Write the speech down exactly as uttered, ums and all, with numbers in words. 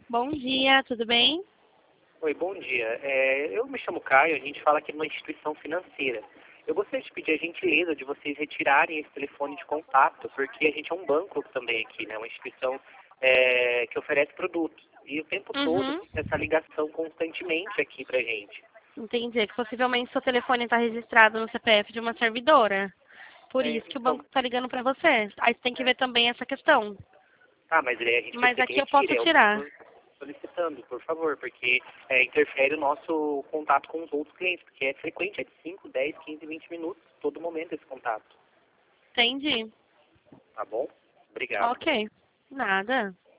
Bom dia, tudo bem? Oi, bom dia. É, eu me chamo Caio, a gente fala aqui numa instituição financeira. Eu gostaria de pedir a gentileza de vocês retirarem esse telefone de contato, porque a gente é um banco também aqui, né? Uma instituição é, que oferece produtos. E o tempo todo Uhum. tem essa ligação constantemente aqui pra gente. Entendi, é que possivelmente seu telefone está registrado no C P F de uma servidora. Por É, isso que o então, banco está ligando para você. Aí você tem que ver também essa questão. ah, mas é, a gente Mas precisa que aqui eu posso retire, é o que eu tirar. estou solicitando, por favor, porque é, interfere o nosso contato com os outros clientes, porque é frequente, é de cinco, dez, quinze, vinte minutos, todo momento esse contato. Entendi. Tá bom? Obrigado. Ok. Nada.